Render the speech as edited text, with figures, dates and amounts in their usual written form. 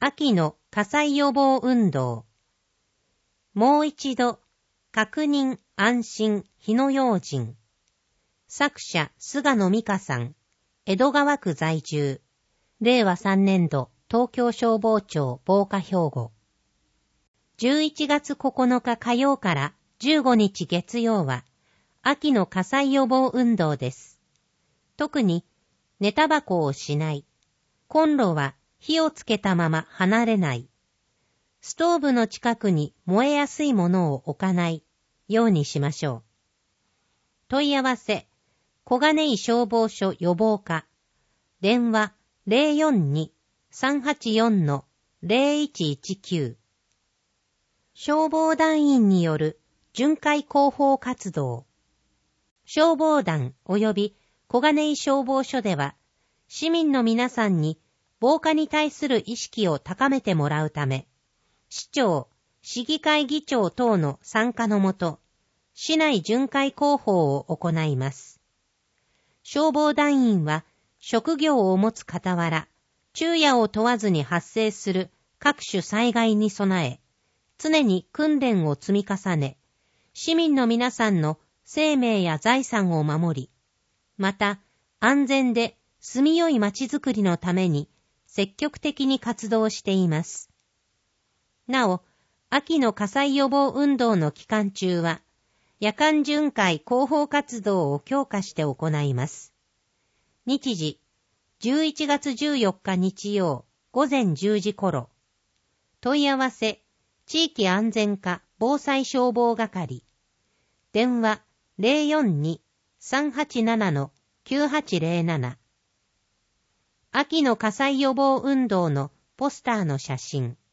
秋の火災予防運動。もう一度、確認安心火の用心。作者、菅野美香さん。江戸川区在住。令和3年度、東京消防庁防火標語。11月9日火曜から15日月曜は、秋の火災予防運動です。特に、寝タバコをしない。コンロは火をつけたまま離れない。ストーブの近くに燃えやすいものを置かないようにしましょう。問い合わせ、小金井消防署予防課。電話 042-384-0119。消防団員による巡回広報活動。消防団及び小金井消防署では、市民の皆さんに防火に対する意識を高めてもらうため、市長、市議会議長等の参加のもと、市内巡回広報を行います。消防団員は、職業を持つ傍ら、昼夜を問わずに発生する各種災害に備え、常に訓練を積み重ね、市民の皆さんの生命や財産を守り、また安全で住みよい街づくりのために積極的に活動しています。なお、秋の火災予防運動の期間中は、夜間巡回広報活動を強化して行います。日時、11月14日日曜午前10時頃。問い合わせ、地域安全課防災消防係。電話 042-387-9807。秋の火災予防運動のポスターの写真。